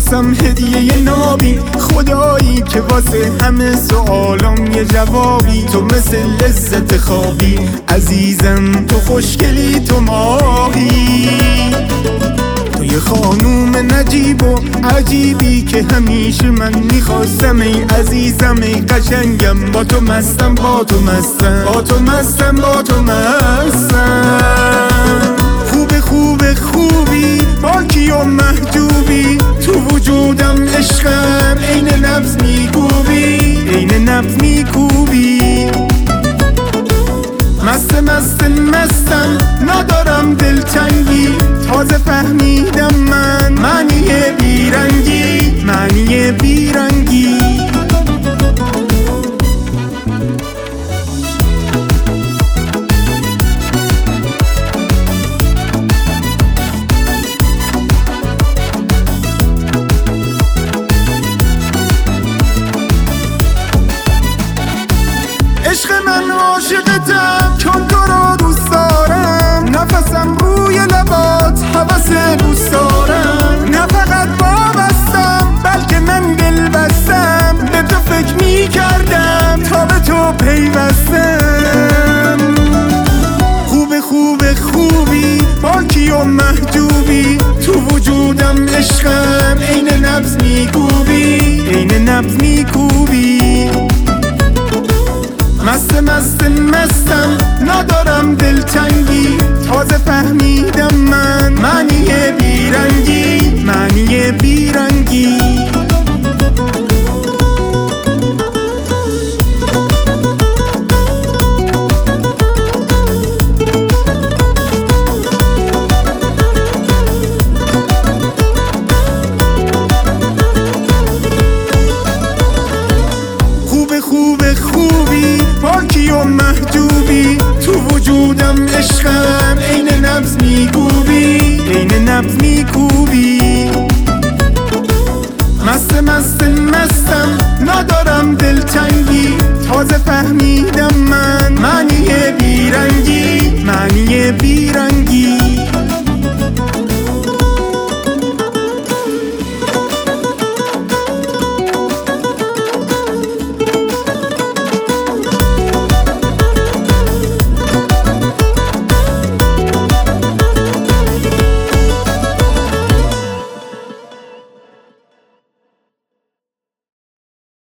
واسم هدیه نابی، خدایی که واسه همه سوالام یه جوابی. تو مثل لذت خوابی عزیزم، تو خوشگلی، تو ماهی. تو یه خانوم نجیب و عجیبی که همیشه من میخواستم. ای عزیزم ای قشنگم، با تو مستم، با تو مستم، با تو مستم، با تو مستم. خوبه خوبی، پاکی و محجوبی، تو وجودم عشقم، عین نبض میکوبی، عین نبض میکوبی. مستم ندارم دلتنگی، تازه فهمیدم من معنی بیرنگی، معنی بیرنگی. عشق من عاشقتم، چون تو رو دوست دارم. نفسم روی لبات، هوس دوست دارم. نه فقط وابستم، بلکه من دل بستم. به تو فکر می کردم تا به تو پیوستم. خوبی، پاکی و محجوبی، تو وجودم عشقم، عین نبض میکوبی، عین نبض میکوبی. مستم ندارم دلتنگی، تازه فهمیدم من معنی بیرنگی، معنی بیرنگی. خوبی، پاکی و محجوبی، تو وجودم عشقم، عین نبض میکوبی، عین نبض میکوبی.